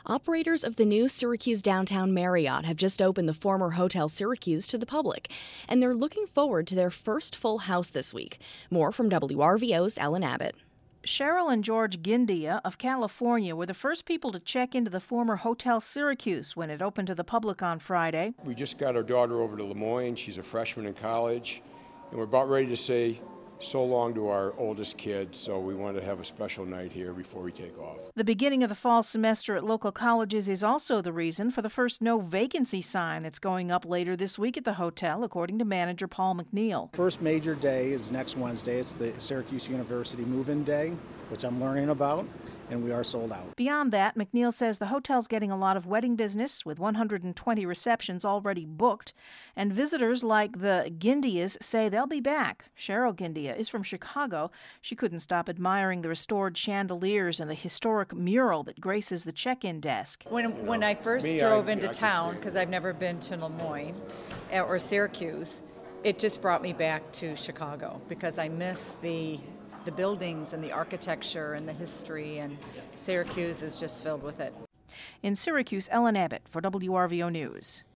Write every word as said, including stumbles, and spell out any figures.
Operators of the new Syracuse Downtown Marriott have just opened the former Hotel Syracuse to the public, and they're looking forward to their first full house this week. More from W R V O's Ellen Abbott. Cheryl and George Gindia of California were the first people to check into the former Hotel Syracuse when it opened to the public on Friday. We just got our daughter over to Lemoyne. She's a freshman in college, and we're about ready to say so long to our oldest kid, so we wanted to have a special night here before we take off. The beginning of the fall semester at local colleges is also the reason for the first no vacancy sign that's going up later this week at the hotel, according to manager Paul McNeil. First major day is next Wednesday. It's the Syracuse University move-in day, which I'm learning about, and we are sold out. Beyond that, McNeil says the hotel's getting a lot of wedding business, with one hundred twenty receptions already booked, and visitors like the Gindias say they'll be back. Cheryl Gindia is from Chicago. She couldn't stop admiring the restored chandeliers and the historic mural that graces the check-in desk. When when I first Me, drove I- into I can town, see it. because I've never been to Lemoyne uh, or Syracuse, it just brought me back to Chicago because I miss the the buildings and the architecture and the history, and Syracuse is just filled with it. In Syracuse, Ellen Abbott for W R V O News.